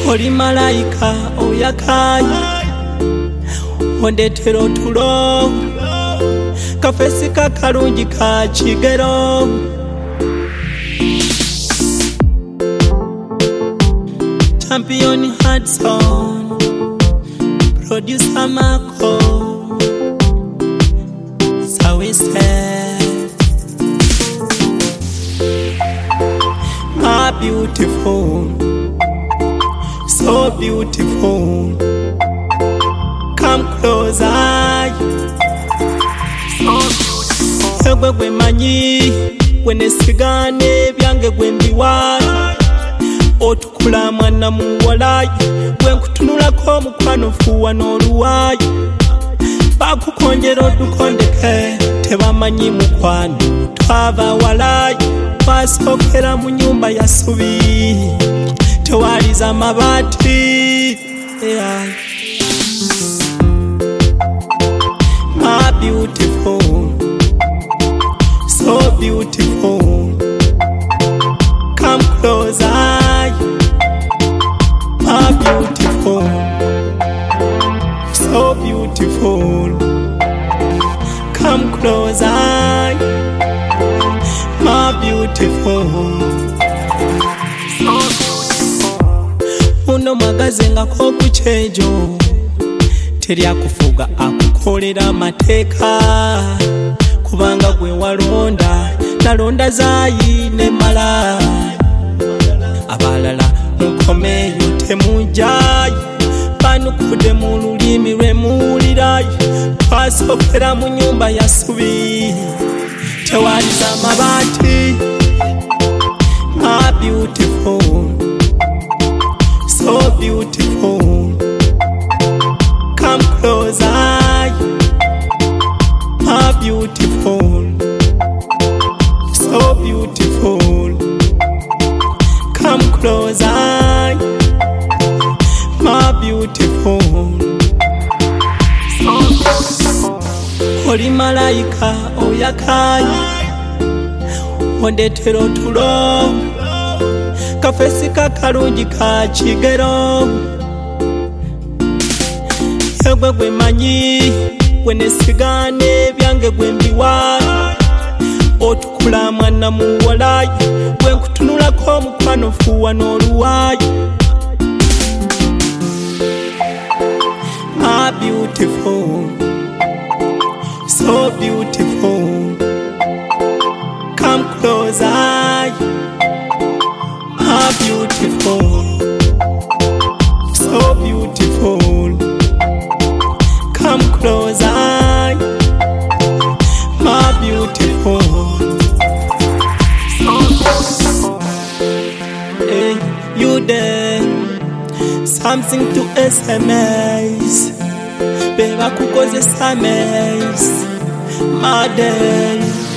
Oli malayika oyakaye ondetera otulo kafesi kakalungi ka kigero. Champion Hudson, producer Marco, it's how we say. My beautiful, so beautiful, come closer. Egwe gwe manyi wenesigane byange gwe mbiwayo otukula mwana muwalayo gwe nkutunulako omukwano fuwa n'oluwayo bakukonjera odukondeke tebamanyi mukwano twava walayo twasookera mu nyumba ya ssubi tewaliza amabaati. My beautiful, so beautiful, come closer. My beautiful, so beautiful, come closer. My beautiful, so beautiful. Uno magazenga ko kuchejo terya kufuga akukolera amateeka kubanga gwe walonda nalonda zaayi ne mala abalala mukomeyo temujayo banukude mu lulimi lwe muwulirayo twasookera mu nyumba ya ssubi tewaliza amabaati. My beautiful, so beautiful, come closer. My beautiful, so beautiful, come closer. My beautiful, so beautiful. Oli malayika oyakaye ondetera otulo kafesi kakalungi ka kigero. Egwe gwe manyi wenesigane byange gwe mbiwayo otukula mwana muwalayo gwe nkutunulako omukwano fuwa n'oluwayo. My beautiful, so beautiful, come closer. My beautiful, so beautiful, come closer. My beautiful, so beautiful. Hey, you there? Something to SMS. Beba kukozesa mails. My day.